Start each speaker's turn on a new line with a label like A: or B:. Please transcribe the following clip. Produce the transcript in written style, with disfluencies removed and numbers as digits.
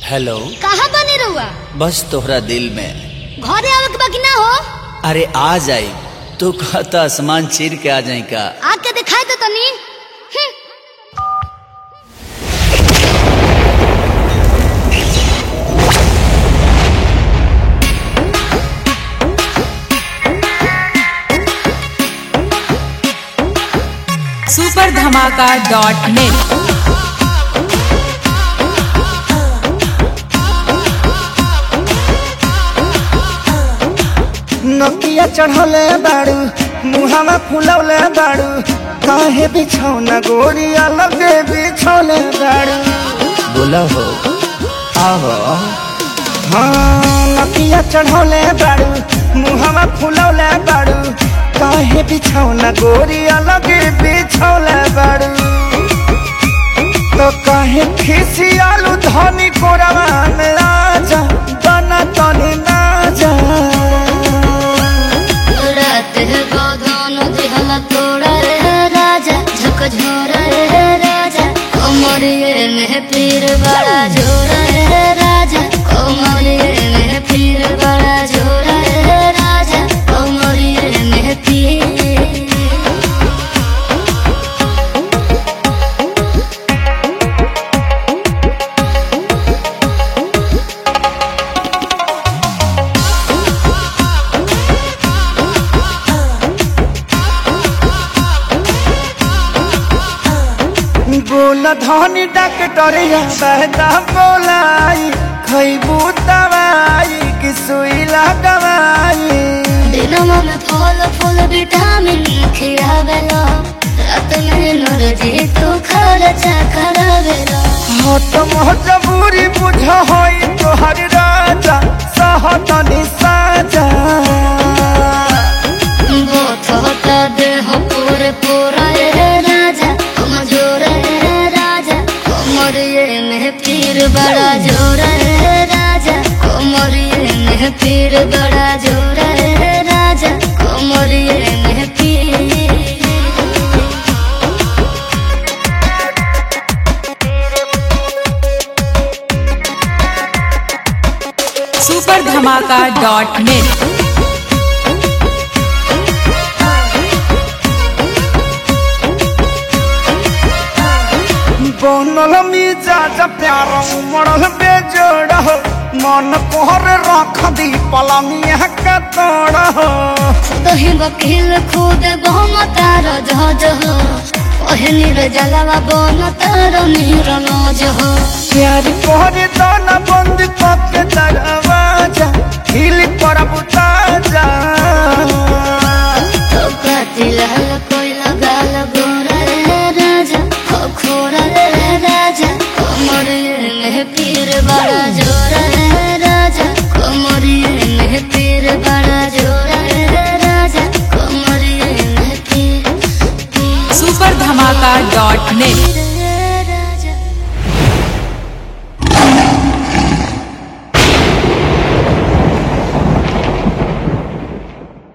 A: Hello,
B: कहाँ बने रहुआ?
A: बस तोहरा दिल में।
B: घरे आवे के बाकी ना हो?
A: अरे आ जाई, तू कहता आसमान चीर के आ जाई का?
B: आके दिखाई तो तनी।
C: superdhamaka.net
D: नकिया चढ़ले बाड़ू मुहावा फुलौले बाड़ू काहे बिछौना गोरिया लगे बिछौले बाड़ू
A: बोला हो आहो।
D: हाँ नकिया चढ़ले बाड़ू मुहावा फुलौले बाड़ू काहे बिछौना गोरिया लगे बिछौले बाड़ू तो काहे खिसियालू धनी कोरवा में आजा बना तनी ना जा
B: तोड़ा रे राजा झकझोरा रे राजा कमरिए में पीर बड़ा झोरा रे राजा कमरिए में पीर बड़ा झोरा रे राजा कमरिए में पीर।
D: बोला धनी डॉक्टरिया बहता बोलाई खैबू दवाई कि सुई लगवाई
B: दिनमा में फल फूल विटामिन खियावेला रात में एनर्जी तू खर्चा करावेला
D: हट मजबूरी बुझ होई तोहर राजा सहतनी साजा
B: बोथोटा देह पूरे पूरा रे राजा कमजोर रे राजा कमरिए में पीर बड़ा जोर रे राजा कमरिए में पीर बड़ा जोर रे राजा कमरिए में पीर।
C: superdhamaka.net
D: बनल मिजाज प्यार उमड़ल बेजोड़ हो मन कोहर रख दी पलंगिया का तोड़ हो
B: दही वकील खुद बहम तार जहाज हो पहली रे जलवा बन तार नीरज हो
D: प्यारी कोहरे दाना बंद पके दरवाजा हिल पर बुताजा
B: तो कातिल कोई लगाल गोरा रे राजा खोरा रे राजा कमरिए में पीर बड़ा जोरा रे राजा कमरिए में पीर बड़ा जोरा रे राजा कमरिए में पीर।
C: superdhamaka.net